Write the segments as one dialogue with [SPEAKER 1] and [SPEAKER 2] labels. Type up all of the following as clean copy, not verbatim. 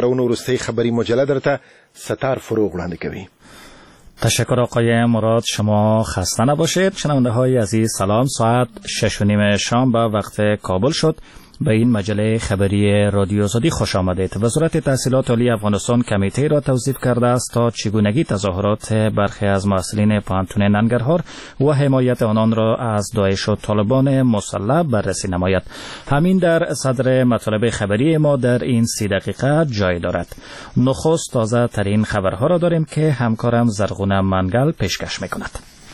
[SPEAKER 1] خبرونو وروستۍ خبری مجله درته ستار فروغ وړاندې کوي.
[SPEAKER 2] تشکر آقای مراد، شما خسته نباشید. شنونده های عزیز سلام. ساعت 6:30 شام به وقت کابل شد. به این مجله خبری رادیو آزادی خوش آمدید. وزارت تحصیلات عالی افغانستان کمیته را توصیف کرده است تا چگونگی تظاهرات برخی از مسئولین پوهنتون ننگرهار و حمایت آنان را از داعش و طالبان مسلح بررسی نماید. همین در صدر مطالب خبری ما در این 30 دقیقه جای دارد. نخست تازه ترین خبرها را داریم که همکارم زرغونه منگل پیشکش میکند.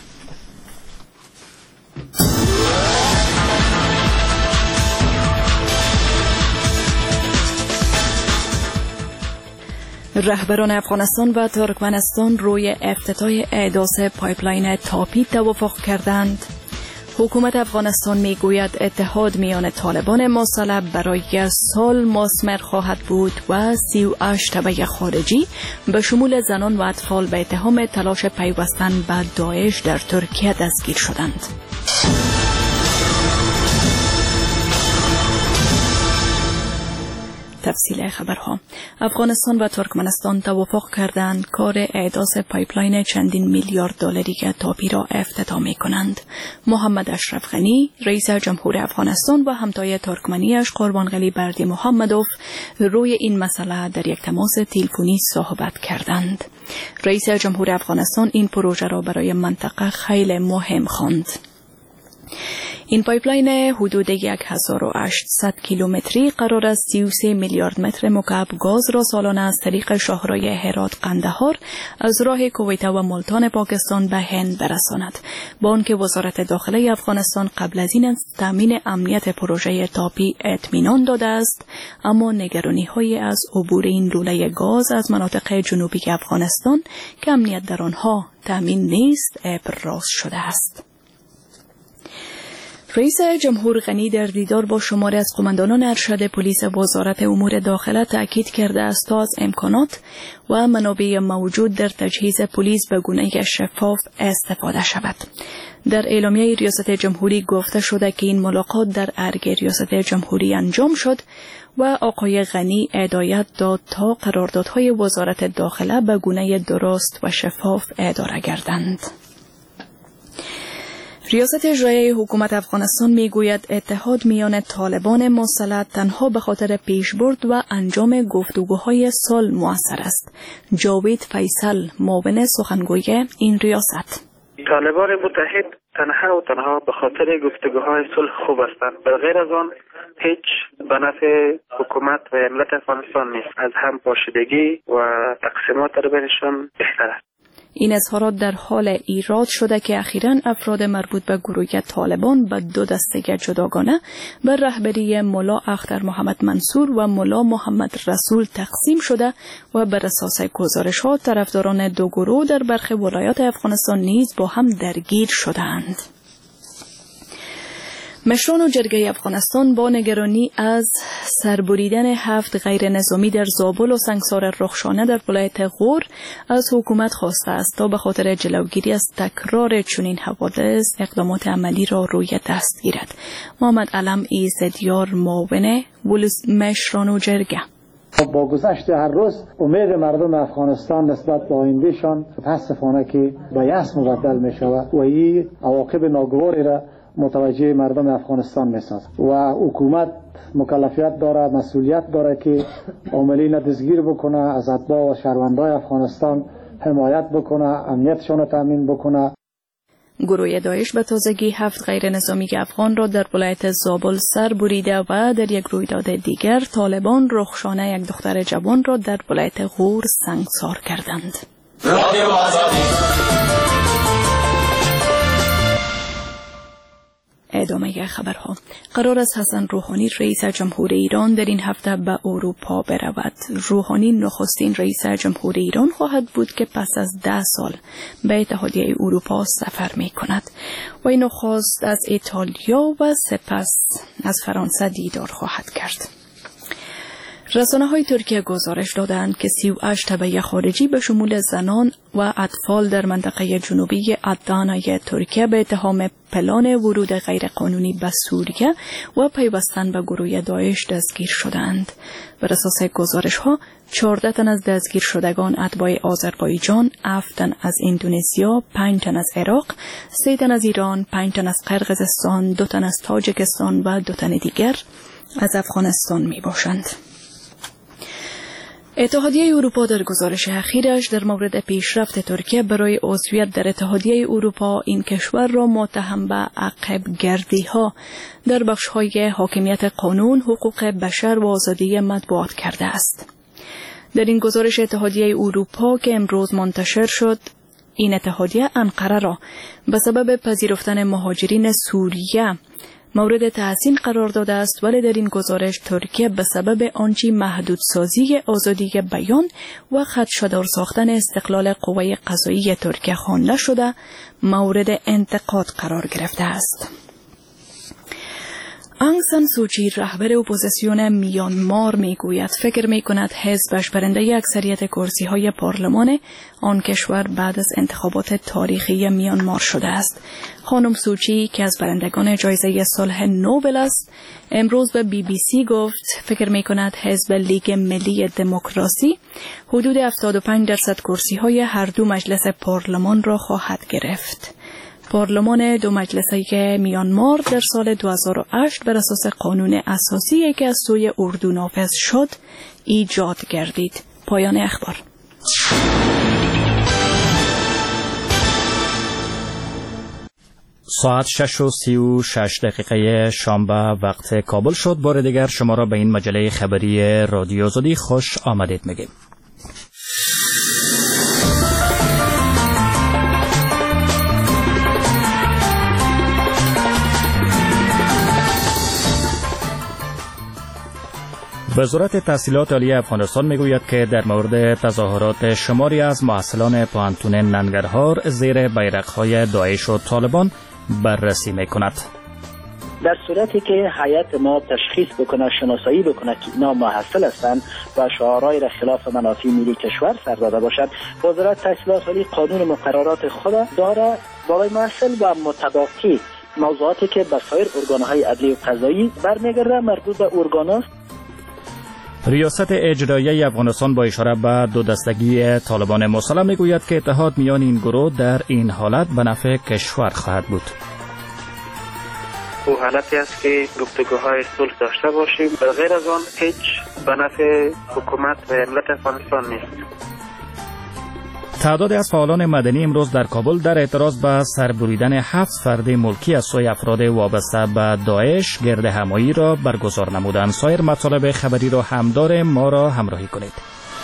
[SPEAKER 3] رهبران افغانستان و ترکمنستان روی افتتاح احداث پایپلاین تاپی توافق کردند. حکومت افغانستان میگوید اتحاد میان طالبان مسلح برای سال مثمر خواهد بود و 38 تبع خارجی به شمول زنان و اطفال به اتهام تلاش پیوستن به داعش در ترکیه دستگیر شدند. تفصیل خبرها. افغانستان و ترکمنستان توافق کردند کار احداث پایپلاین چندین میلیارد دلاری تاپی را افتتاح می‌کنند. محمد اشرف غنی رئیس جمهور افغانستان و همتای ترکمنیش قربانغلی بردی محمدوف روی این مسئله در یک تماس تلفنی صحبت کردند. رئیس جمهور افغانستان این پروژه را برای منطقه خیلی مهم خواند. این پایپلاین حدود 1800 کیلومتری قرار است 33 میلیارد متر مکعب گاز را سالانه از طریق شاهراه هرات قندهار از راه کویت و ملتان پاکستان به هند برساند. با آنکه وزارت داخله افغانستان قبل از این تامین امنیت پروژه تاپی اطمینان داده است، اما نگرانی‌های از عبور این لوله گاز از مناطق جنوبی افغانستان که امنیت در آنها تامین نیست ابراز شده است. رئیس جمهور غنی در دیدار با شماری از قماندانان ارشد پلیس وزارت امور داخله تاکید کرده است تا از امکانات و منابع موجود در تجهیز پلیس به گونه‌ای شفاف استفاده شود. در اعلامیه ریاست جمهوری گفته شده که این ملاقات در ارگ ریاست جمهوری انجام شد و آقای غنی هدایت داد تا قراردادهای وزارت داخله به گونه درست و شفاف اداره گردند. ریاست اجرایی حکومت افغانستان میگوید اتحاد میان طالبان مسلح تنها به خاطر پیشبرد و انجام گفتگوهای سال مؤثر است. جاوید فیصل معاون سخنگوی این ریاست:
[SPEAKER 4] طالبان متحد تنها به خاطر گفتگوهای صلح خوب هستند. به غیر از آن هیچ به نفع حکومت و ملت افغانستان نیست. از هم پاشیدگی و تقسیمات در بینشان بهتر است.
[SPEAKER 3] این اظهارات در حال ایراد شده که اخیراً افراد مربوط به گروه طالبان به دو دسته جداگانه به رهبری ملا اختر محمد منصور و ملا محمد رسول تقسیم شده و بر اساس گزارش‌ها طرفداران دو گروه در برخی ولایات افغانستان نیز با هم درگیر شدند. مشران و جرگه افغانستان با نگرانی از سربریدن 7 غیر نظامی در زابل و سنگسار رخشانه در ولایت غور از حکومت خواسته است تا به خاطر جلوگیری از تکرار چنین حوادث اقدامات عملی را روی دست گیرد. محمد علم ایزدیار معاون مشران و جرگه:
[SPEAKER 5] با گذشت هر روز امید مردم افغانستان نسبت به آیندهشان متاسفانه که به یأس مبدل می شود و این عواقب ناگواری را متوجه مردم افغانستان میسازد و حکومت مکلفیت دارد، مسئولیت دارد که عاملین دستگیر بکنه، از اتباع و شهروندان افغانستان حمایت بکنه، امنیتشان را تامین بکنه.
[SPEAKER 3] گروه داعش به تازگی 7 غیر نظامی افغان را در ولایت زابل سر بریده و در یک رویداد دیگر طالبان رخشانه یک دختر جوان را در ولایت غور سنگسار کردند. ادامه خبرها. قرار است حسن روحانی رئیس جمهور ایران در این هفته به اروپا برود. روحانی نخستین رئیس جمهور ایران خواهد بود که پس از 10 سال به اتحادیه اروپا سفر می کند. و این نخست از ایتالیا و سپس از فرانسه دیدار خواهد کرد. رسانه‌های ترکیه گزارش دادند که 38 تبعه خارجی به شمول زنان و اطفال در منطقه جنوبی ادانای ترکیه به اتهام پلان ورود غیرقانونی به سوریه و پیوستن به گروه داعش دستگیر شدند. بر اساس گزارش‌ها 14 تن از دستگیر شدگان اتباع آذربایجان، 7 تن از اندونزیا، 5 تن از عراق، 3 تن از ایران، 5 تن از قرقیزستان، 2 تن از تاجیکستان و 2 تن دیگر از افغانستان می باشند. اتحادیه اروپا در گزارش اخیرش در مورد پیشرفت ترکیه برای عضویت در اتحادیه اروپا این کشور را متهم به عقب گردی ها در بخش‌های حاکمیت قانون، حقوق بشر و آزادی مطبوعات کرده است. در این گزارش اتحادیه اروپا که امروز منتشر شد، این اتحادیه انقره را به سبب پذیرفتن مهاجرین سوریه مورد تحسین قرار داده است، ولی در این گزارش ترکیه به سبب آنچه محدودسازی آزادی بیان و خدشه‌دار ساختن استقلال قوه قضایی ترکیه خوانده شده مورد انتقاد قرار گرفته است. آنگ سان سوچی رهبر اپوزیسیون میانمار میگوید فکر میکند حزبش برنده اکثریت کرسی‌های پارلمان آن کشور بعد از انتخابات تاریخی میانمار شده است. خانم سوچی که از برندگان جایزه صلح نوبل است، امروز به BBC گفت فکر میکند حزب لیگ ملی دموکراسی حدود 75% کرسی‌های هر دو مجلس پارلمان را خواهد گرفت. پارلمان دو مجلسه میانمار در سال 2008 بر اساس قانون اساسی که از سوی اردو نافذ شد ایجاد گردید. پایان اخبار.
[SPEAKER 2] ساعت 6:36 شنبه وقت کابل شد. بار دیگر شما را به این مجله خبری رادیو آزادی خوش آمدید میگیم. وزارت تحصیلات عالی افغانستان میگوید که در مورد تظاهرات شماری از محصلان پوهنتون ننگرهار زیر بیرق‌های داعش و طالبان بررسی میکند.
[SPEAKER 6] در صورتی که هیئت ما تشخیص بکنه، شناسایی بکنه که اینا محصل هستند و شعارهای را خلاف منافع ملی کشور سر داده باشد، وزارت تحصیلات عالی قانون مقررات خود داره برای محصل و متباقی موضوعاتی که به سایر ارگان‌های عدلی و قضایی برمیگرده مربوط به ارگان‌هاست.
[SPEAKER 2] ریاست اجرایی افغانستان با اشاره به دو دستگی طالبان مسلح میگوید که اتحاد میان این گروه در این حالت به نفع کشور خواهد بود.
[SPEAKER 4] او حالتی است که گفتگوهای صلح داشته باشیم، به غیر از آن هیچ به نفع حکومت و ملت افغانستان نیست.
[SPEAKER 2] تعدادی از فعالان مدنی امروز در کابل در اعتراض به سربریدن 7 فرد ملکی از سوی افراد وابسته به داعش گرد همایی را برگزار نمودند. سایر مطالب خبری را هم داریم، ما را همراهی کنید.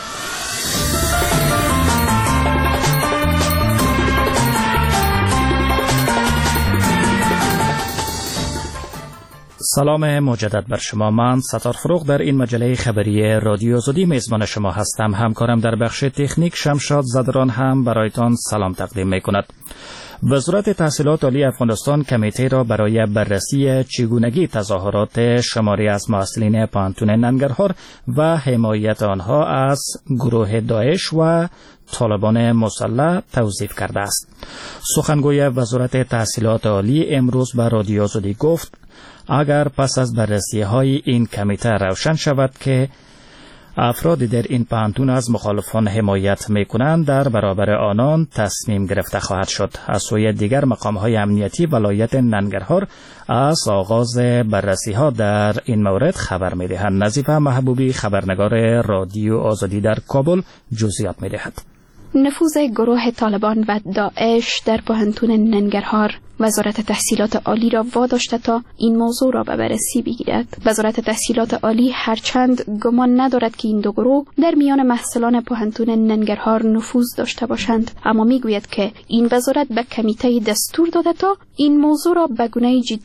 [SPEAKER 2] سلام مجدد بر شما. من ستار فروغ در این مجله خبری رادیو آزادی میزبان شما هستم. همکارم در بخش تکنیک شمشاد زدران هم برایتان سلام تقدیم میکند. وزارت تحصیلات عالی افغانستان کمیته را برای بررسی چگونگی تظاهرات شماری از محصلین پوهنتون ننگرهار و حمایت آنها از گروه داعش و طالبان مسلح توصیف کرده است. سخنگوی وزارت تحصیلات عالی امروز به رادیو آزادی گفت اگر پس از بررسی های این کمیته روشن شود که افرادی در این پوهنتون از مخالفان حمایت میکنند، در برابر آنان تصمیم گرفته خواهد شد. از سوی دیگر مقام های امنیتی ولایت ننگرهار از آغاز بررسی ها در این مورد خبر میدهند. نظیفه محبوبی خبرنگار رادیو آزادی در کابل جزئیات میدهد.
[SPEAKER 7] نفوذ گروه طالبان و داعش در پوهنتون ننگرهار وزارت تحصیلات عالی را واداشته تا این موضوع را به بررسی بگیرد. وزارت تحصیلات عالی هرچند گمان ندارد که این دو گروه در میان محصلان پوهنتون ننگرهار نفوذ داشته باشند، اما میگوید که این وزارت به کمیته دستور داده تا این موضوع را به گونه جدی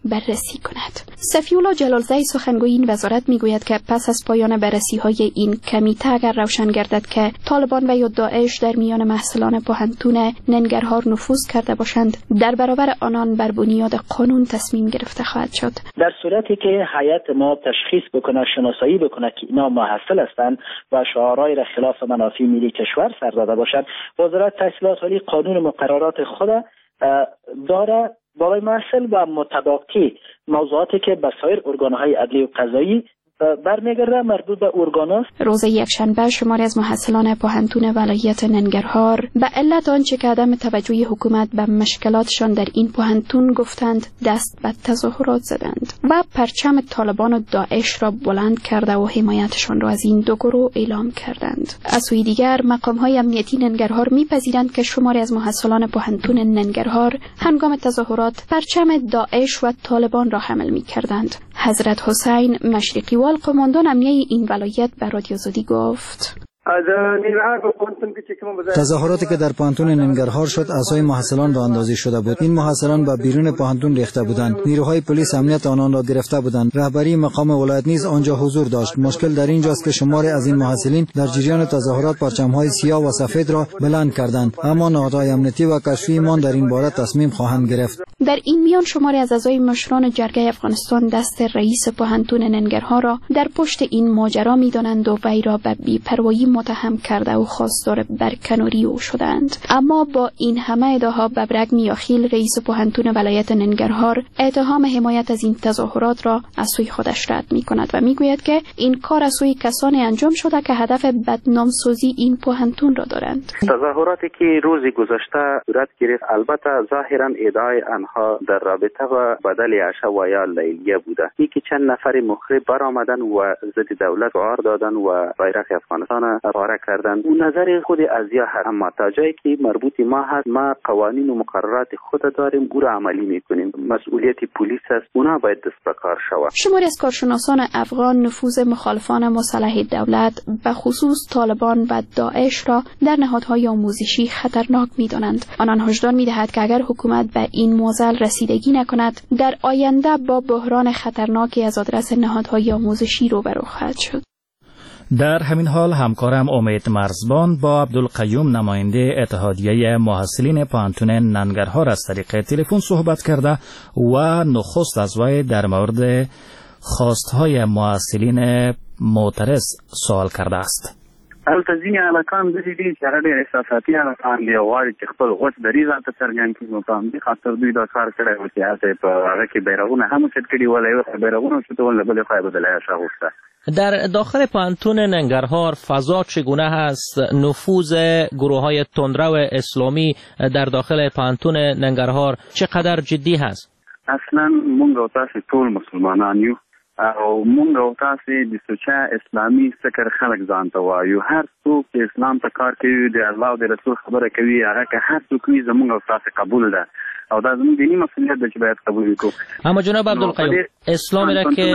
[SPEAKER 7] بررسی کند. صفی‌الله جلالزی سخنگوی این وزارت میگوید که پس از پایان بررسی‌های این کمیته اگر روشن گردد که طالبان و یا داعش در میان محصلان پوهنتون ننگرهار نفوذ کرده باشند، در برابر آنان بر بنیاد قانون تصمیم گرفته خواهد شد.
[SPEAKER 6] در صورتی که هیئت ما تشخیص بکنه، شناسایی بکنه که اینا محصل هستند و شعارهای را خلاف منافع ملی کشور سر داده باشند، وزارت تحصیلات عالی قانون مقررات خود داره برای محصل و متباقی موضوعاتی که به سایر ارگان‌های عدلی و قضایی برمیگرده مربوط به ارگان‌ها.
[SPEAKER 7] روز یکشنبه شماری از محصلان پوهنتون ولایت ننگرهار به علت آنچه که عدم توجه حکومت به مشکلاتشان در این پوهنتون گفتند دست به تظاهرات زدند و پرچم طالبان و داعش را بلند کرده و حمایتشان را از این دو گروه اعلام کردند. از سوی دیگر مقام‌های امنیتی ننگرهار می‌پذیرند که شماری از محصلان پوهنتون ننگرهار هنگام تظاهرات پرچم داعش و طالبان را حمل می‌کردند. حضرت حسین مشرقی قماندان امنیه این ولایت به رادیو آزادی گفت:
[SPEAKER 8] تظاهراتی که در پوهنتون ننگرهار شد عصای محصلان را اندازی شده بود. این محصلان به بیرون پوهنتون ریخته بودند. نیروهای پلیس امنیت آنان را گرفته بودند. رهبری مقام ولایت نیز آنجا حضور داشت. مشکل در اینجاست که شماری از این محصلین در جریان تظاهرات پرچم‌های سیاه و سفید را بلند کردند، اما نهادهای امنیتی و کشفی ایمان در این باره تصمیم خواهند گرفت.
[SPEAKER 7] در این میان شماری از اعضای مشران جرگه افغانستان دست رئیس پوهنتون ننگرهار را در پشت این ماجرا می‌دانند و وی را به بی‌پروایی متهم کرده و خواستار برکناری او شدند. اما با این همه ادعاها ببرک میاخیل رئیس پوهنتون ولایت ننگرهار اتهام حمایت از این تظاهرات را از سوی خودش رد می‌کند و میگوید که این کار از سوی کسانی انجام شده که هدف بدنامسازی این پوهنتون را دارند.
[SPEAKER 9] تظاهراتی که روز گذشته صورت گرفت البته ظاهرا ادعای آنها در رابطه با بدل عشا و یا لیلیه بوده. یکی چند نفر مخرب برآمدن و ضد دولت شعار دادن و بیرق افغانستان پاره کردن. اون نظر خود ازیا هست، اما تا جایی که مربوط ما هست ما قوانین و مقررات خود داریم او را عملی میکنیم. مسئولیت پلیس است، اونا باید دست به کار شود.
[SPEAKER 7] شماری از کارشناسان افغان نفوذ مخالفان مسلح دولت به خصوص طالبان و داعش را در نهادهای آموزشی خطرناک میدانند. آنان هشدار میدهد که اگر حکومت به این معضل رسیدگی نکند در آینده با بحران خطرناکی از آدرس نهادهای آموزشی روبرو خواهد شد.
[SPEAKER 2] در همین حال همکارم امید مرزبان با عبدالقیوم نماینده اتحادیه محصلین پوهنتون ننگرهار از طریق تلفن صحبت کرده و نخست از وی در مورد خواستهای محصلین معترض سوال کرده است.
[SPEAKER 10] التزینی علاقان دي چې هغه ډېر احساساتي علاقان دی او غواړي چې خپل غوڅ دریځ ته څرګند کړي. نو په همدې خاطر دوی دا کار کړی و چې هلته په هغه کې بیرغونه هم اوچت کړي ول، یو بیرغونه اوچتول له بلې خوا به د عشا غوښته.
[SPEAKER 11] در داخل پوهنتون ننگرهار فضا چگونه هست؟ نفوذ گروه‌های تندرو اسلامی در داخل پوهنتون ننگرهار چقدر جدی هست؟
[SPEAKER 10] اصلا مونږ او تاسو ټول مسلمانان یو او مونږ او تاسو د سوچا اسلامي فکر خلک ځان ته وایو. هر څوک چې اسلام ته کار کوي د الله او د رسول خبره کوي هغه که هر څوک وي زمونږ او تاسو قبول ده او دا زموږ دینی مسئولیت ده چې باید قبول وکړو.
[SPEAKER 11] اما جناب عبدالقیوم، اسلامی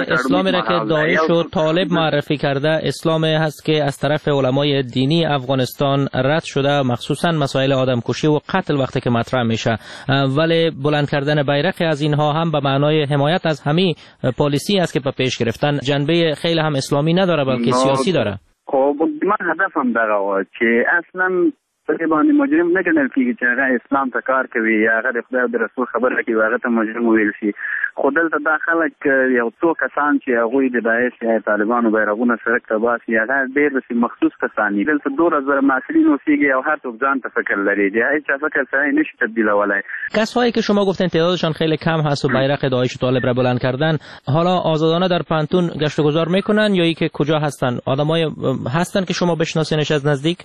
[SPEAKER 11] را که داعش و طالب معرفی کرده اسلامی هست که از طرف علمای دینی افغانستان رد شده، مخصوصا مسائل آدمکشی و قتل وقتی که مطرح میشه، ولی بلند کردن بیرق از اینها هم به معنای حمایت از همین پالیسی است که به پیش گرفتن، جنبه خیلی هم اسلامی نداره بلکه سیاسی داره.
[SPEAKER 10] خب من هدفم دغه و چې اصلا په باندې مجرم نه ګڼل کېږي چې هغه اسلام ته کار کوي یا هغه د خدای او د رسول خبره کوي هغه ته مجرم ویل شي. خو دلته دا خلک یو څو کسان چې هغوی د داعش یا طالبانو بیرغونه سړک ته باسي هغه ډېر داسې مخصوص کسان دي. دلته 2000 محصلین اوسېږي او هر څوک ځان ته فکر لري، د هیچ فکر سړی نشي تبدیلولی.
[SPEAKER 11] کسایی که شما گفتین تعدادشان خیلی کم هست و بیرق داعش و طالب را بلند کردن، حالا آزادانه در پوهنتون گشت و گذار میکنن یا ای که کجا هستن؟ آدمای هستن که شما بشناسینش از نزدیک؟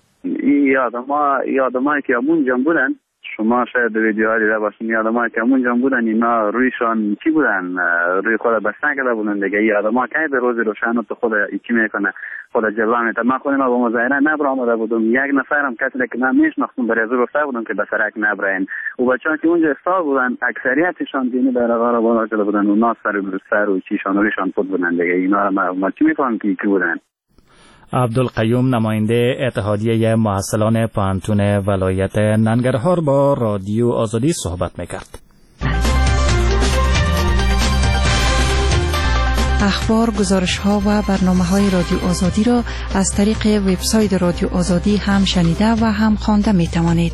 [SPEAKER 10] آدمایی که همونجا بودن، شما شاید ویدیوها دیده باشین، آدمایی که همونجا بودن اینا رویشان چی بودن؟ روی خود بسته کرده بودن دیگه. این آدما که به روز روشن تو خود چی میکنه، خود جلوه میده. من خودم با مظاهره نبرآمده بودم، یک نفرم کسی که من میشناختم برای زور گفته بودم که به سرک نبرین. و بچه‌ها که اونجا استاد بودن اکثریتشان دینی بیرقا را بالا کرده بودن و ناس سر و چیشان رویشان خود بودن دیگه. اینا را ما چی میفهمم که کی بودن؟
[SPEAKER 2] عبدالقیوم نماینده اتحادیه محصلان پوهنتون ولایت ننگرهار با رادیو آزادی صحبت میکرد.
[SPEAKER 12] اخبار، گزارش‌ها و برنامه‌های رادیو آزادی را از طریق وبسایت رادیو آزادی هم شنیده و هم خوانده می‌توانید.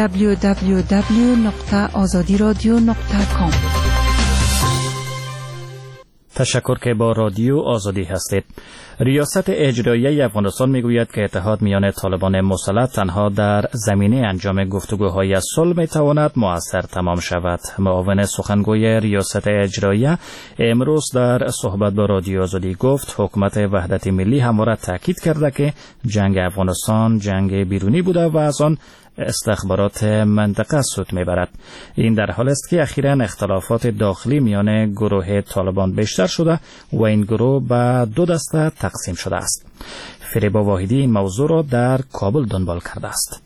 [SPEAKER 12] www.azadiradio.com.
[SPEAKER 2] تشکر که با رادیو آزادی هستید. ریاست اجرایی افغانستان میگوید که اتحاد میان طالبان مسلط تنها در زمینه انجام گفتگوهای صلح میتواند مؤثر تمام شود. معاون سخنگوی ریاست اجرایی امروز در صحبت با رادیو آزادی گفت حکومت وحدت ملی همواره تاکید کرده که جنگ افغانستان جنگ بیرونی بوده و از آن استخبارات منطقه سود میبرد. این در حال است که اخیراً اختلافات داخلی میان گروه طالبان بیشتر شده و این گروه به دو دسته تقسیم شده است. فریبا واحدی این موضوع را در کابل دنبال کرده است.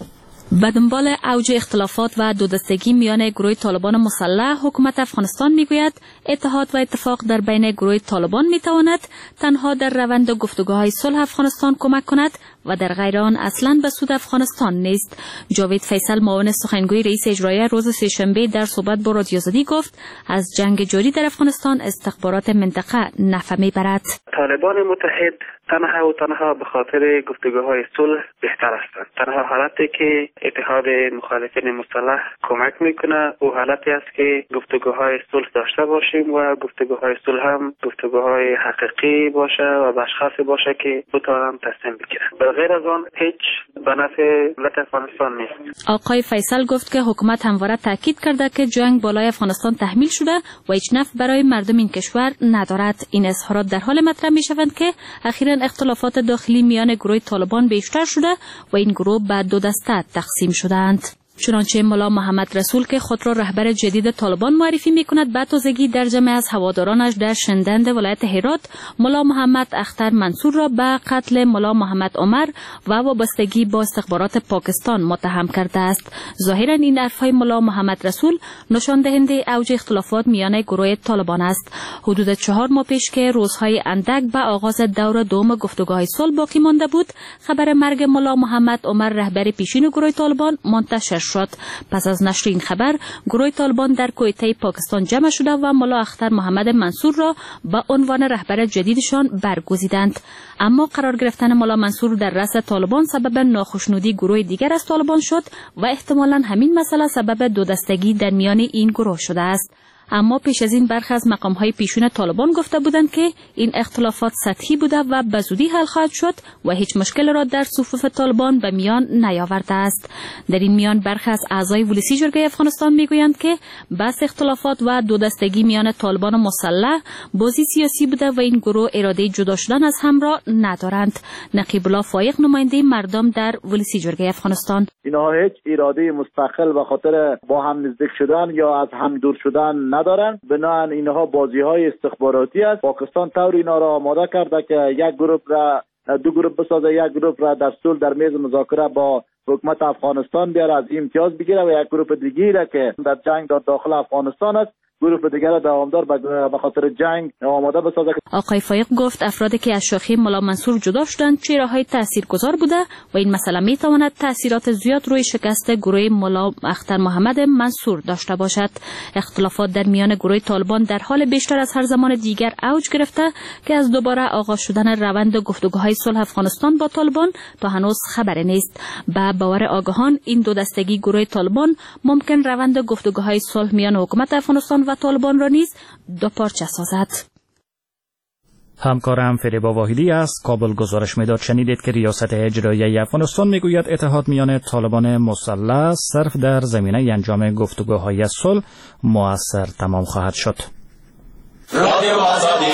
[SPEAKER 3] به دنبال اوج اختلافات و دودستگی میان گروه طالبان مسلح، حکومت افغانستان میگوید اتحاد و اتفاق در بین گروه طالبان میتواند تنها در روند گفتگوهای صلح افغانستان کمک کند و در غیر آن اصلاً به سود افغانستان نیست. جاوید فیصل معاون سخنگوی رئیس اجرایی روز سه‌شنبه در صحبت با رادیو آزادی گفت از جنگ جاری در افغانستان استخبارات منطقه نفع میبرد.
[SPEAKER 4] طالبان متحد تنها و تنها به خاطر گفتگوهای صلح بهتر هستند. تنها حالتی که اتحاد مخالفین مسلح کمک میکنه او حالتی است که گفتگوهای صلح داشته باشیم و گفتگوهای صلح هم گفتگوهای حقیقی باشه و اشخاصی باشه که بتوانند تصمیم بگیرند. غیر از آن هیچ به نفع ملت افغانستان نیست.
[SPEAKER 3] آقای فیصل گفت که حکومت همواره تاکید کرده که جنگ بالای افغانستان تحمیل شده و هیچ نفع برای مردم این کشور ندارد. این اظهارات در حال مطرح میشوند که اخیراً اختلافات داخلی میان گروه طالبان بیشتر شده و این گروه به دو دسته تقسیم شدند. چنانچه ملا محمد رسول که خود را رهبر جدید طالبان معرفی می‌کند به تازگی در جمع از هوادارانش در شندند ولایت هرات ملا محمد اختر منصور را به قتل ملا محمد عمر و وابستگی با استخبارات پاکستان متهم کرده است. ظاهراً این حرف‌های ملا محمد رسول نشان دهنده اوج اختلافات میان گروه طالبان است. حدود 4 ماه پیش که روزهای اندک به آغاز دور دوم گفتگوهای صلح باقی مانده بود، خبر مرگ ملا محمد عمر رهبر پیشین گروه طالبان منتشر شد. پس از نشر این خبر گروه طالبان در کویته پاکستان جمع شده و ملا اختر محمد منصور را به عنوان رهبر جدیدشان برگزیدند. اما قرار گرفتن ملا منصور در رأس طالبان سبب ناخشنودی گروه دیگر از طالبان شد و احتمالاً همین مسئله سبب دو دستگی در میان این گروه شده است. اما پیش از این برخی از مقام‌های پیشین طالبان گفته بودند که این اختلافات سطحی بوده و به زودی حل خواهد شد و هیچ مشکل را در صفوف طالبان به میان نیاورده است. در این میان برخی از اعضای ولسی جرگه افغانستان میگویند که بحث اختلافات و دو دستگی میان طالبان و مسلح بازی سیاسی بوده و این گروه اراده جدا شدن از هم را ندارند. نقیب الله فایق نماینده مردم در ولسی جرگه افغانستان:
[SPEAKER 13] اینها هیچ اراده مستقل به خاطر با هم نزدیک شدن یا از هم دور شدن ندارن. بنابراین اینها بازی‌های استخباراتی است. پاکستان طور اینا را آماده کرده که یک گروه را دو گروه بسازه، یک گروه را در صلح در میز مذاکره با حکومت افغانستان بیاره، از امتیاز بگیره و یک گروه دیگری را که در جنگ در داخل افغانستان است گروه دیگر دوامدار به خاطر جنگ آماده بسازه.
[SPEAKER 3] آقای فایق گفت افرادی که از شاخه ملا منصور جدا شدند چهره‌های تاثیرگذار بوده و این مسئله میتواند تاثیرات زیاد روی شکست گروه ملا اختر محمد منصور داشته باشد. اختلافات در میان گروه طالبان در حال بیشتر از هر زمان دیگر اوج گرفته که از دوباره آغاز شدن روند گفتگوهای صلح افغانستان با طالبان تا هنوز خبری نیست. به باور آگاهان این دو دستگی گروه طالبان ممکن روند گفتگوهای صلح میان حکومت افغانستان و طالبان را نیز دو پارچه سازد.
[SPEAKER 2] همکارم فریبا واحدی از کابل گزارش میداد. شنیدید که ریاست اجرایی افغانستان میگوید اتحاد میان طالبان مسلح صرف در زمینه انجام گفتگوهای صلح مؤثر تمام خواهد شد. رادیو آزادی.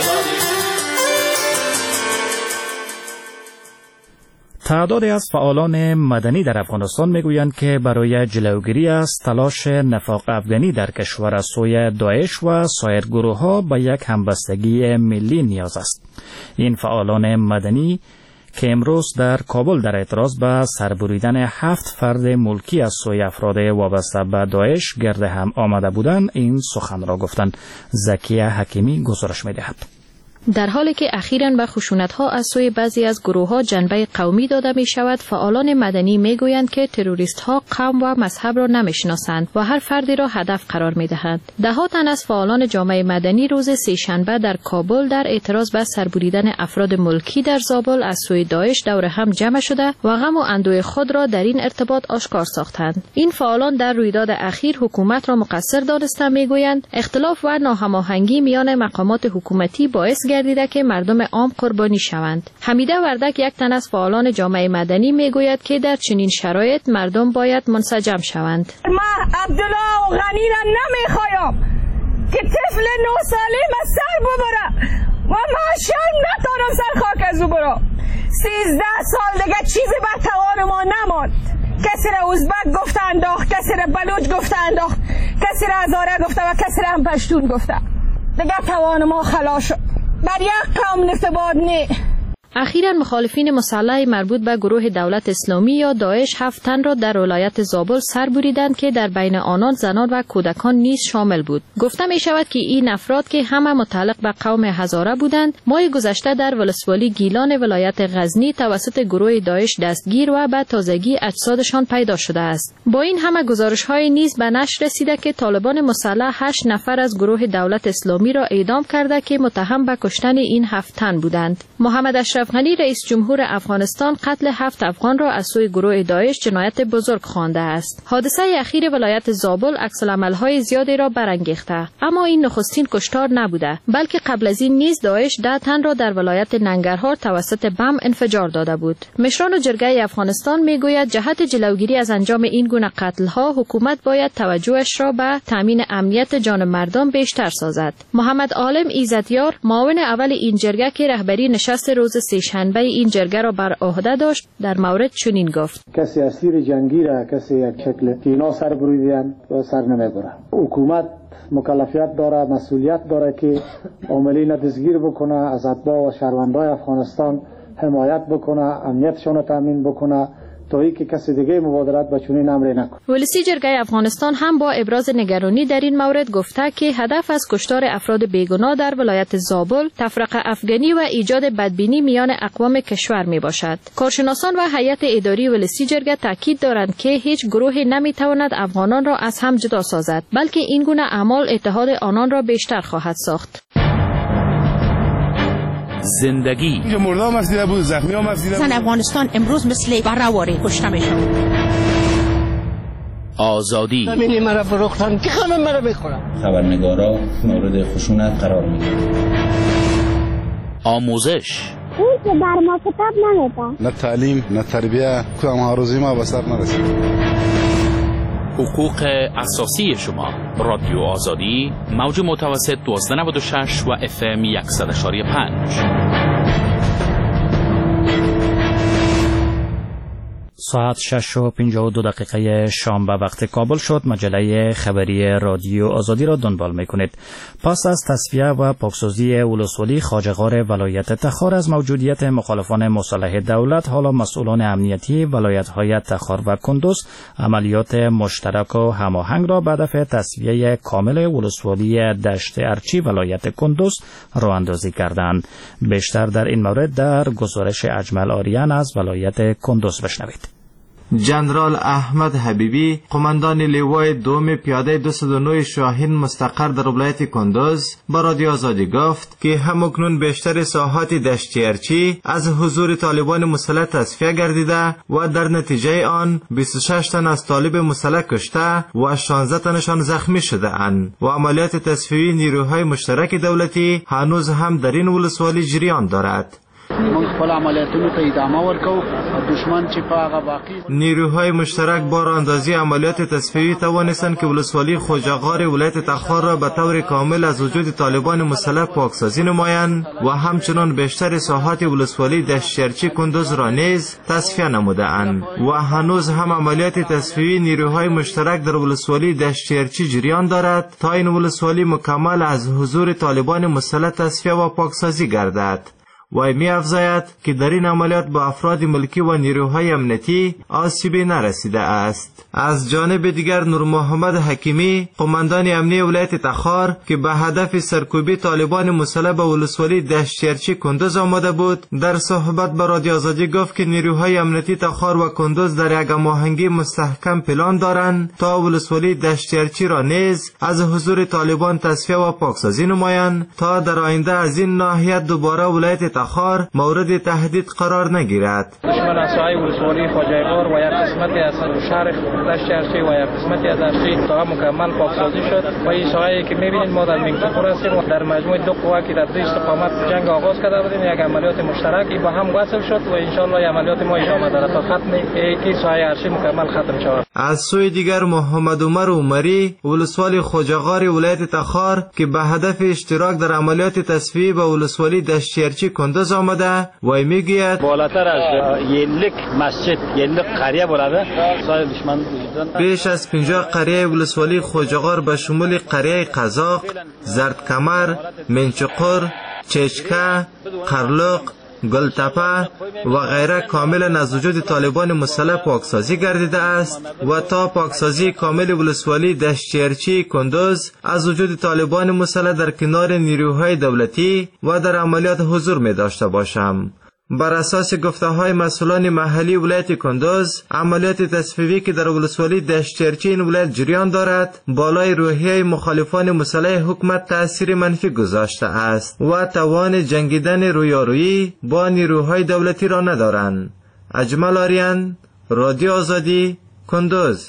[SPEAKER 2] تعدادی از فعالان مدنی در افغانستان میگویند که برای جلوگیری از تلاش نفاق افغانی در کشور از سوی داعش و سایر گروه‌ها به یک همبستگی ملی نیاز است. این فعالان مدنی که امروز در کابل در اعتراض به سربریدن 7 فرد ملکی از سوی افراد وابسته به داعش گرد هم آمده بودند این سخن را گفتند. زکیه حکیمی گزارش می‌دهد.
[SPEAKER 14] در حالی که اخیراً به خشونت‌ها از سوی بعضی از گروه‌ها جنبه قومی داده می‌شود، فعالان مدنی می‌گویند که تروریست‌ها قوم و مذهب را نمی‌شناسند و هر فردی را هدف قرار می‌دهند. ده‌ها تن از فعالان جامعه مدنی روز سه‌شنبه در کابل در اعتراض به سربریدن افراد ملکی در زابل از سوی داعش دور هم جمع شده و غم و اندوه خود را در این ارتباط آشکار ساختند. این فعالان در رویداد اخیر حکومت را مقصر دانسته می‌گویند اختلاف و ناهماهنگی میان مقامات حکومتی باعث گردیده که مردم عام قربانی شوند. حمیده وردک یک تن از فعالان جامعه مدنی میگوید که در چنین شرایط مردم باید منسجم شوند.
[SPEAKER 15] ما عبدالله و غنی را نمیخوایم که طفل 9 ساله ما سر ببره و ما شرم نتانم سر خاک از او برا. 13 سال دیگه چیزی بر توان ما نماند. کسی را ازبک گفته انداخت، کسی را بلوچ گفته انداخت، کسی را هزاره گفته و کسی را هم پشتون گفته. دیگه توان ما خلاص شد. بر یک قوم نفتباد نه.
[SPEAKER 14] اخیراً مخالفین مسلح مربوط به گروه دولت اسلامی یا داعش 7 تن را در ولایت زابل سر بریدند که در بین آنان زنان و کودکان نیز شامل بود. گفته می شود که این افراد که همه متعلق به قوم هزاره بودند، ماه گذشته در ولسوالی گیلان ولایت غزنی توسط گروه داعش دستگیر و به تازگی اجسادشان پیدا شده است. با این همه گزارش‌های نیز به نشر رسیده که طالبان مسلح 8 نفر از گروه دولت اسلامی را اعدام کرده که متهم به کشتن این 7 تن بودند. محمد اشرف غنی رئیس جمهور افغانستان قتل 7 افغان را از سوی گروه داعش جنایت بزرگ خوانده است. حادثه اخیر ولایت زابل عکس‌العمل‌های زیادی را برانگیخته، اما این نخستین کشتار نبوده، بلکه قبل از این نیز داعش 10 تن را در ولایت ننگرهار توسط بم انفجار داده بود. مشران جرگه افغانستان میگوید جهت جلوگیری از انجام این گونه قتل‌ها حکومت باید توجهش را به تامین امنیت جان مردم بیشتر سازد. محمد عالم ایزدیار معاون اول این جرگه که رهبری نشست روز سه‌شنبه این جرگه را بر عهده داشت در مورد چنین گفت:
[SPEAKER 5] کسی اسیر جنگی را کسی یک شکل که اینا سر بریدن و سر نمیبره. حکومت مکلفیت داره، مسئولیت داره که عاملین دستگیر بکنه، از اتباع و شهروندان افغانستان حمایت بکنه، امنیتشون را تامین بکنه تا اینکه کسی دیگه مبادرت به چنین امری نکنه.
[SPEAKER 14] ولسی جرگه افغانستان هم با ابراز نگرانی در این مورد گفته که هدف از کشتار افراد بیگناه در ولایت زابل تفرقه افغانی و ایجاد بدبینی میان اقوام کشور می باشد. کارشناسان و هیئت اداری ولسی جرگه تاکید دارند که هیچ گروهی نمی تواند افغانان را از هم جدا سازد، بلکه این گونه اعمال اتحاد آنان را بیشتر خواهد ساخت.
[SPEAKER 16] زندگی
[SPEAKER 17] مردم مسئله بود، زخمی هم مسئله بود.
[SPEAKER 18] افغانستان امروز مثل برهواری کشته میشن.
[SPEAKER 16] آزادی
[SPEAKER 18] همینی مرا فروختن که همه مرا بخورن.
[SPEAKER 19] خبرنگارا مورد خشونت قرار میگیرن.
[SPEAKER 16] آموزش
[SPEAKER 20] اون که بر ما کتاب نمیده.
[SPEAKER 17] نه تعلیم نه تربیه، کدام هاروزی ما به سر نرسید.
[SPEAKER 16] حقوق اساسی شما. رادیو آزادی، موج متوسط 1296 و FM 100.5.
[SPEAKER 2] ساعت 6:52 شام به وقت کابل شد. مجله خبری رادیو آزادی را دنبال میکنید. پس از تصفیه و پاکسازی ولسوالی خواجه‌غار ولایت تخار از موجودیت مخالفان مسلح دولت، حالا مسئولان امنیتی ولایت‌های تخار و کندوز عملیات مشترک و هماهنگ را به هدف تصفیه کامل ولسوالی دشت ارچی ولایت کندوز راه اندازی کردند. بیشتر در این مورد در گزارش اجمل آریان از ولایت کندوز بشنوید.
[SPEAKER 21] جنرال احمد حبیبی، قماندان لیوای دوم پیاده 209 شاهین مستقر در ولایت کندوز، با رادیو آزادی گفت که همکنون بیشتر ساحات دشت ارچی از حضور طالبان مسلح تصفیه گردیده و در نتیجه آن 26 تن از طالب مسلح کشته و 16 تنشان زخمی شده اند و عملیات تصفیه نیروهای مشترک دولتی هنوز هم در این ولسوالی جریان دارد. نیروهای مشترک با راهاندازی عملیات تصفیه‌ای توانستند که ولسوالی خواجه‌غار ولایت تخار را به طور کامل از وجود طالبان مسلح پاکسازی نمایند و همچنان بیشتر ساحات ولسوالی دشت‌ارچی کندوز را نیز تصفیه نموده‌اند و هنوز هم عملیات تصفیه‌ای نیروهای مشترک در ولسوالی دشت‌ارچی جریان دارد تا این ولسوالی مکمل از حضور طالبان مسلح تصفیه و پاکسازی گردد. و می‌افزاید که در این عملیات با افراد ملکی و نیروهای امنیتی آسیبی نرسیده است. از جانب دیگر نور محمد حکیمی قماندان امنیه ولایت تخار که به هدف سرکوبی طالبان مسلح به ولسوالی دشتچرچی کندوز آمده بود در صحبت با رادیو آزادی گفت که نیروهای امنیتی تخار و کندوز در یک هماهنگی مستحکم پلان دارند تا ولسوالی دشتچرچی را نیز از حضور طالبان تصفیه و پاکسازی نمایند تا در آینده از این ناحیه دوباره ولایت تخار مورد تهدید قرار نگیرد.
[SPEAKER 1] دشمن از سایه ولسوالی خواجه‌بار و یک قسمتی از شهر دشتچرچی و یک قسمتی از دشتی تا مکمل پاکسازی شد و این سایه که می‌بینید ما در مینکوپور هستیم و در مجموع دو قوه که در دو استقامت جنگ آغاز کرده بودیم یک عملیات مشترکی با هم وصل شد و ان شاء الله عملیات ما ادامه دارد تا ختم این سایه ارشی مکمل ختم شود.
[SPEAKER 21] از سوی دیگر محمد عمر عمری ولسوالی خوجاغار ولایت تخار که به هدف اشتراک در عملیات تصفیه به ولسوالی دشتچرچی کندوز آمده و میگوید
[SPEAKER 22] بالاتر از یک مسجد یک قریه بوده سایه دشمن
[SPEAKER 21] بیش از 50 قریه ولسوالی خوجاغار به شمول قریه قزاق، زردکمر، منچقر، چچکه، قرلق، گلتپه و غیره کاملا از وجود طالبان مسلح پاکسازی گردیده است و تا پاکسازی کامل ولسوالی دشتچرچی کندوز از وجود طالبان مسلح در کنار نیروهای دولتی و در عملیات حضور می داشته باشم. بر اساس گفته‌های مسئولان محلی ولایت کندوز، عملیات تصفیه‌ای که در ولسوالی دشتچرچی این ولایت جریان دارد، بالای روحیه مخالفان مسلح حکومت تأثیر منفی گذاشته است و توان جنگیدن رویارویی با نیروهای دولتی را ندارند. اجمل آریان، رادیو آزادی، کندوز.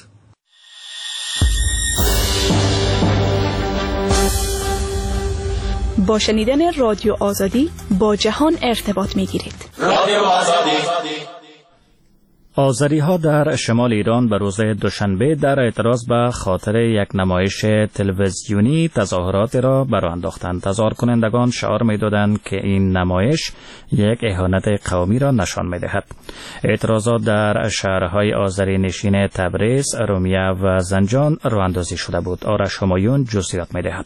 [SPEAKER 3] با شنیدن رادیو آزادی با جهان ارتباط می‌گیرید.
[SPEAKER 16] رادیو آزادی.
[SPEAKER 2] آذری‌ها در شمال ایران به روز دوشنبه در اعتراض به خاطر یک نمایش تلویزیونی تظاهرات را برآ انداختند. تظاهر کنندگان شعار می‌دادند که این نمایش یک اهانت قومی را نشان می‌دهد. اعتراضات در شهرهای آذری نشین تبریز، ارومیه و زنجان راه اندازی شده بود. آرش همایون جزئیات می‌دهد.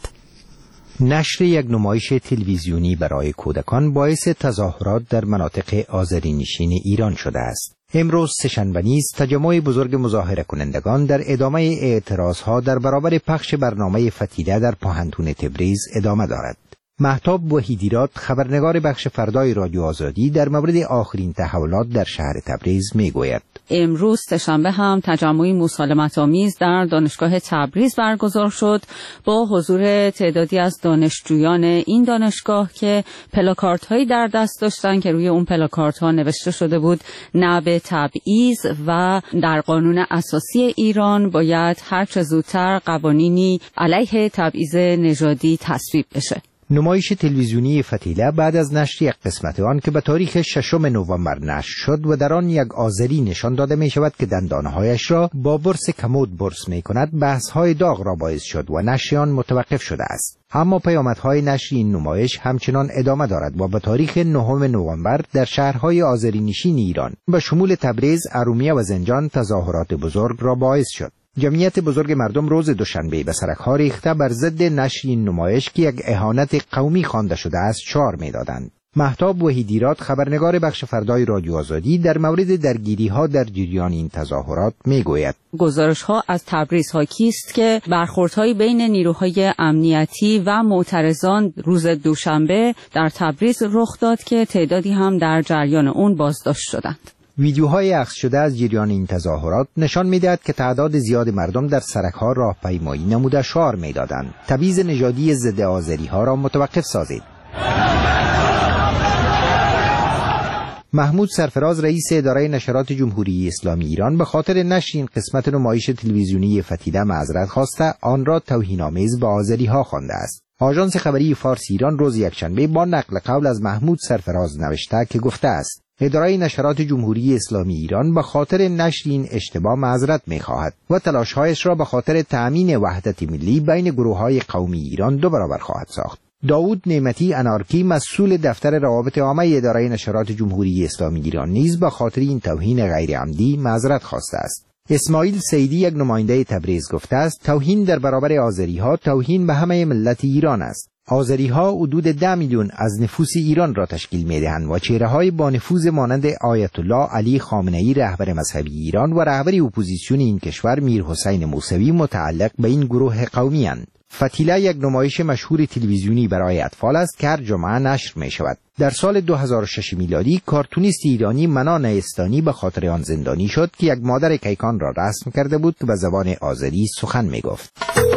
[SPEAKER 23] نشر یک نمایش تلویزیونی برای کودکان باعث تظاهرات در مناطق آذری نشین ایران شده است. امروز سه‌شنبه نیز تجمع بزرگ مظاهره کنندگان در ادامه اعتراضها در برابر پخش برنامه فتیله در پاهنتون تبریز ادامه دارد. مهتاب وحیدیراد خبرنگار بخش فردای رادیو آزادی در مورد آخرین تحولات در شهر تبریز میگوید.
[SPEAKER 24] امروز سه‌شنبه هم تجمعی مسالمت‌آمیز در دانشگاه تبریز برگزار شد با حضور تعدادی از دانشجویان این دانشگاه که پلاکاردهایی در دست داشتند که روی اون پلاکاردها نوشته شده بود نه به تبعیض و در قانون اساسی ایران باید هر چه زودتر قوانینی علیه تبعیض نژادی تصویب بشه.
[SPEAKER 23] نمایش تلویزیونی فتیله بعد از نشر یک قسمت آن که به تاریخ 6 نوامبر نشر شد و در آن یک آذری نشان داده می شود که دندانهایش را با برس کمود برس می کند، بحث‌های داغ را باعث شد و نشر آن متوقف شده است. اما پیامدهای نشر این نمایش همچنان ادامه دارد و به تاریخ 9 نوامبر در شهرهای آذری نشین ایران به شمول تبریز، ارومیه و زنجان تظاهرات بزرگ را باعث شد. جمعیت بزرگ مردم روز دوشنبه به سرک‌ها ریخته بر ضد نشر این نمایش که یک اهانت قومی خوانده شده است شعار می‌دادند. مهتاب وحیدیراد خبرنگار بخش فردای رادیو آزادی در مورد درگیری‌ها در جریان این تظاهرات می‌گوید.
[SPEAKER 24] گزارش‌ها از تبریز حاکی است که برخوردهای بین نیروهای امنیتی و معترضان روز دوشنبه در تبریز رخ داد که تعدادی هم در جریان اون بازداشت شدند.
[SPEAKER 23] ویدیوهای عکس شده از جریان این تظاهرات نشان می‌دهد که تعداد زیاد مردم در سرک‌ها راهپیمایی نموده شعار می‌دادند تبعیض نژادی ضد آذری‌ها را متوقف سازید. محمود سرفراز رئیس اداره نشرات جمهوری اسلامی ایران به خاطر نشر این قسمت نمایش تلویزیونی فتیله معذرت خواسته آن را توهین‌آمیز به آذری‌ها خوانده است. آژانس خبری فارس ایران روز یکشنبه با نقل قول از محمود سرفراز نوشته که گفته است اداره نشرات جمهوری اسلامی ایران به خاطر نشر این اشتباه معذرت می‌خواهد و تلاش‌هایش را به خاطر تأمین وحدت ملی بین گروه‌های قومی ایران دو برابر خواهد ساخت. داوود نعمتی انارکی مسئول دفتر روابط عامه اداره نشرات جمهوری اسلامی ایران نیز به خاطر این توهین غیر عمدی معذرت خواسته است. اسماعیل سیدی یک نماینده تبریز گفته است توهین در برابر آذری‌ها توهین به همه ملت ایران است. آذری‌ها حدود 10 میلیون از نفوس ایران را تشکیل می‌دهند و چهره‌های با نفوذ مانند آیت الله علی خامنه‌ای رهبر مذهبی ایران و رهبر اپوزیسیون این کشور میرحسین موسوی متعلق به این گروه قومی اند. فتیله یک نمایش مشهور تلویزیونی برای اطفال است که هر جمعه نشر می شود. در سال 2006 میلادی کارتونیست ایرانی منا نیستانی به خاطر آن زندانی شد که یک مادر کیکان را رسم کرده بود که به زبان آذری سخن می گفت.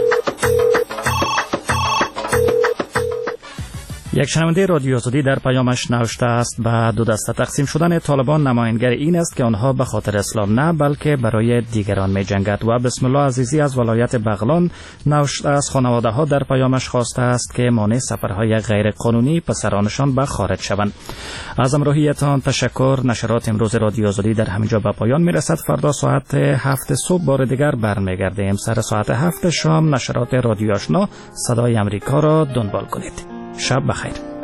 [SPEAKER 2] یک شنونده رادیو آزادی در پیامش نوشته است به دو دسته تقسیم شدن طالبان نماینگر این است که آنها به خاطر اسلام نه بلکه برای دیگران می جنگد. و بسم الله عزیزی از ولایت بغلان نوشته از خانواده ها در پیامش خواسته است که مانع سفرهای غیر قانونی پسرانشان به خارج شوند. از همراهیتان تشکر. نشرات امروز رادیو آزادی در همینجا به پایان می رسد. فردا ساعت 7 صبح بار دیگر برمیگردیم. سر ساعت 7 شام نشرات رادیو آشنا صدای امریکا را دنبال کنید. شب بخیر.